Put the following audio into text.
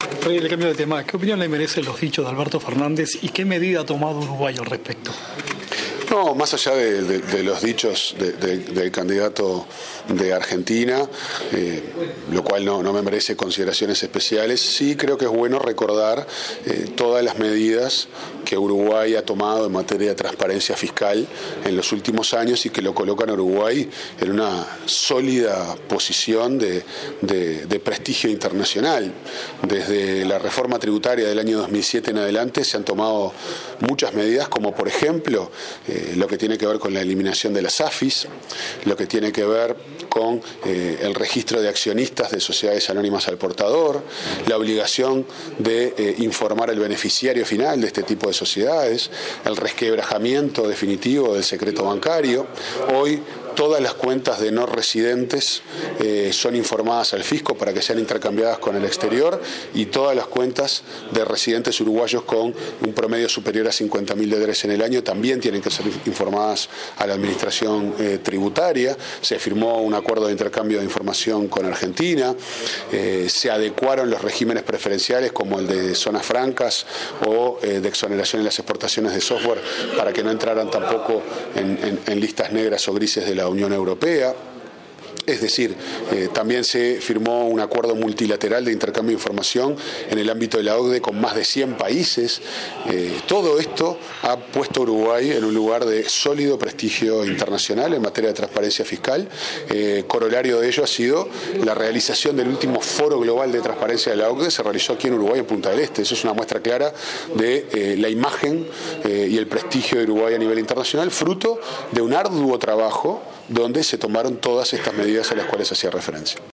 Rey, le cambio de tema. ¿Qué opinión le merecen los dichos de Alberto Fernández y qué medida ha tomado Uruguay al respecto? No, más allá de los dichos del candidato de Argentina, lo cual no me merece consideraciones especiales, sí creo que es bueno recordar todas las medidas que Uruguay ha tomado en materia de transparencia fiscal en los últimos años y que lo colocan a Uruguay en una sólida posición de prestigio internacional. Desde la reforma tributaria del año 2007 en adelante se han tomado muchas medidas, como por ejemplo lo que tiene que ver con la eliminación de las AFIS, lo que tiene que ver con el registro de accionistas de sociedades anónimas al portador, la obligación de informar al beneficiario final de este tipo de sociedades, el resquebrajamiento definitivo del secreto bancario. Hoy todas las cuentas de no residentes son informadas al fisco para que sean intercambiadas con el exterior, y todas las cuentas de residentes uruguayos con un promedio superior a $50.000 en el año también tienen que ser informadas a la administración tributaria. Se firmó un acuerdo de intercambio de información con Argentina, se adecuaron los regímenes preferenciales como el de zonas francas o de exoneración en las exportaciones de software para que no entraran tampoco en listas negras o grises de la Unión Europea. Es decir, también se firmó un acuerdo multilateral de intercambio de información en el ámbito de la OCDE con más de 100 países. Todo esto ha puesto a Uruguay en un lugar de sólido prestigio internacional en materia de transparencia fiscal. Corolario de ello ha sido la realización del último foro global de transparencia de la OCDE. Se realizó aquí en Uruguay, en Punta del Este. Eso es una muestra clara de la imagen y el prestigio de Uruguay a nivel internacional, fruto de un arduo trabajo donde se tomaron todas estas medidas a las cuales hacía referencia.